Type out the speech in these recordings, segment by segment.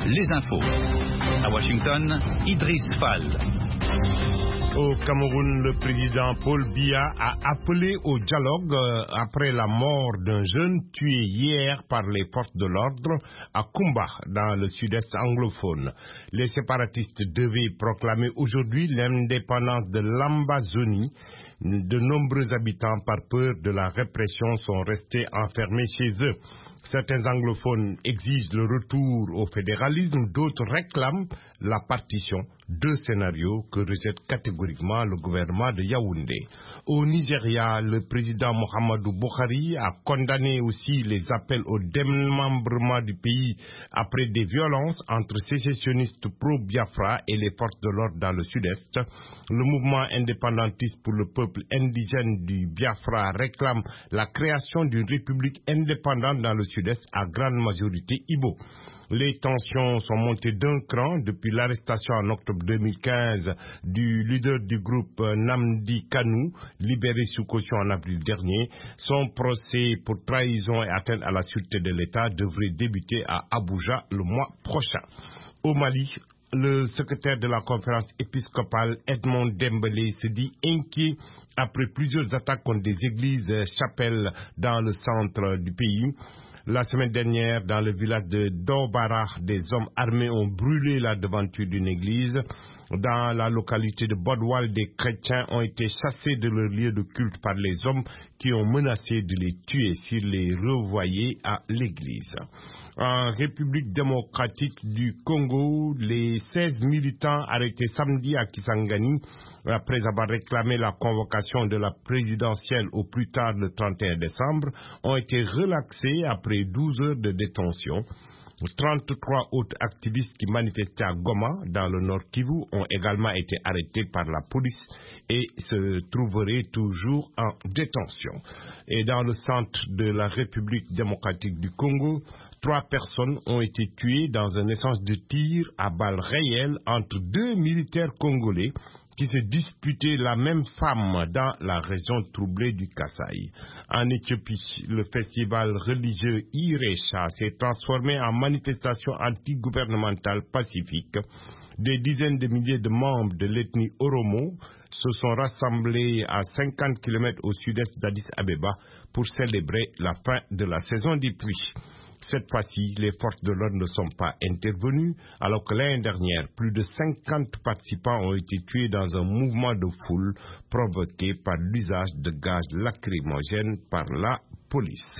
les infos. À Washington, Idriss Fall. Au Cameroun, le président Paul Biya a appelé au dialogue après la mort d'un jeune tué hier par les forces de l'ordre à Kumba, dans le sud-est anglophone. Les séparatistes devaient proclamer aujourd'hui l'indépendance de l'Ambazonie. De nombreux habitants, par peur de la répression, sont restés enfermés chez eux. Certains anglophones exigent le retour au fédéralisme, d'autres réclament la partition, deux scénarios que rejette catégoriquement le gouvernement de Yaoundé. Au Nigeria, le président Muhammadu Buhari a condamné aussi les appels au démembrement du pays après des violences entre sécessionnistes pro-Biafra et les forces de l'ordre dans le sud-est. Le mouvement indépendantiste pour le peuple indigène du Biafra réclame la création d'une république indépendante dans le sud-est à grande majorité Ibo. Les tensions sont montées d'un cran depuis l'arrestation en octobre 2015 du leader du groupe Nnamdi Kanu, libéré sous caution en avril dernier. Son procès pour trahison et atteinte à la sûreté de l'État devrait débuter à Abuja le mois prochain. Au Mali, le secrétaire de la conférence épiscopale Edmond Dembélé se dit inquiet après plusieurs attaques contre des églises chapelles dans le centre du pays. La semaine dernière, dans le village de Dobara, des hommes armés ont brûlé la devanture d'une église. Dans la localité de Bodwal, des chrétiens ont été chassés de leur lieu de culte par les hommes qui ont menacé de les tuer s'ils les revoyaient à l'église. En République démocratique du Congo, les 16 militants arrêtés samedi à Kisangani, après avoir réclamé la convocation de la présidentielle au plus tard le 31 décembre, ont été relaxés après 12 heures de détention. 33 autres activistes qui manifestaient à Goma, dans le Nord Kivu, ont également été arrêtés par la police et se trouveraient toujours en détention. Et dans le centre de la République démocratique du Congo, 3 personnes ont été tuées dans un échange de tirs à balles réelles entre 2 militaires congolais qui se disputaient la même femme dans la région troublée du Kasaï. En Éthiopie, le festival religieux Iresha s'est transformé en manifestation antigouvernementale pacifique. Des dizaines de milliers de membres de l'ethnie Oromo se sont rassemblés à 50 km au sud-est d'Addis Abeba pour célébrer la fin de la saison des pluies. Cette fois-ci, les forces de l'ordre ne sont pas intervenues, alors que l'année dernière, plus de 50 participants ont été tués dans un mouvement de foule provoqué par l'usage de gaz lacrymogènes par la police.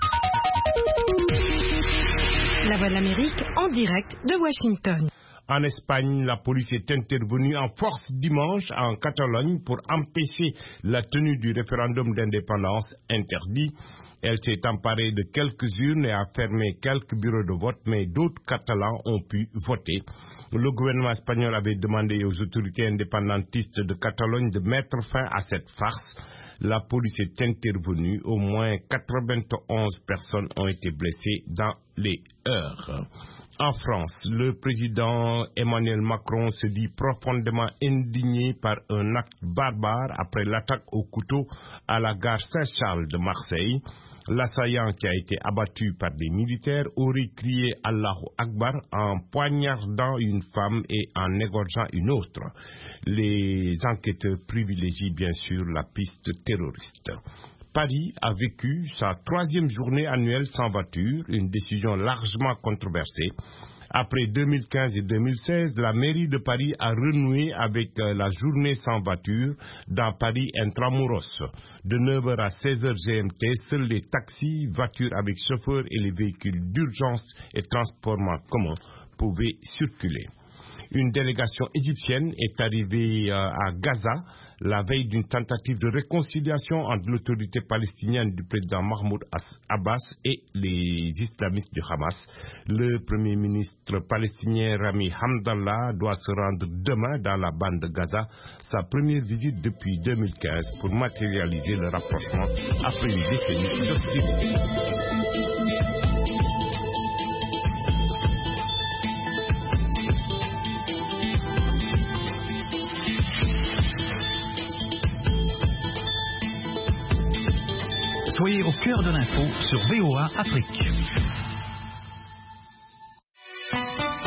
La Voix de l'Amérique en direct de Washington. En Espagne, la police est intervenue en force dimanche en Catalogne pour empêcher la tenue du référendum d'indépendance interdit. Elle s'est emparée de quelques urnes et a fermé quelques bureaux de vote, mais d'autres Catalans ont pu voter. Le gouvernement espagnol avait demandé aux autorités indépendantistes de Catalogne de mettre fin à cette farce. La police est intervenue. Au moins 91 personnes ont été blessées dans les heurts. En France, le président Emmanuel Macron se dit profondément indigné par un acte barbare après l'attaque au couteau à la gare Saint-Charles de Marseille. L'assaillant, qui a été abattu par des militaires, aurait crié Allahu Akbar en poignardant une femme et en égorgeant une autre. Les enquêteurs privilégient bien sûr la piste terroriste. Paris a vécu sa 3e journée annuelle sans voiture, une décision largement controversée. Après 2015 et 2016, la mairie de Paris a renoué avec la journée sans voiture dans Paris Intramuros. De 9h à 16h GMT, seuls les taxis, voitures avec chauffeur et les véhicules d'urgence et transport en commun pouvaient circuler. Une délégation égyptienne est arrivée à Gaza la veille d'une tentative de réconciliation entre l'autorité palestinienne du président Mahmoud Abbas et les islamistes du Hamas. Le premier ministre palestinien Rami Hamdallah doit se rendre demain dans la bande de Gaza, sa première visite depuis 2015 pour matérialiser le rapprochement après une décennie d'hostilité. Soyez au cœur de l'info sur VOA Afrique.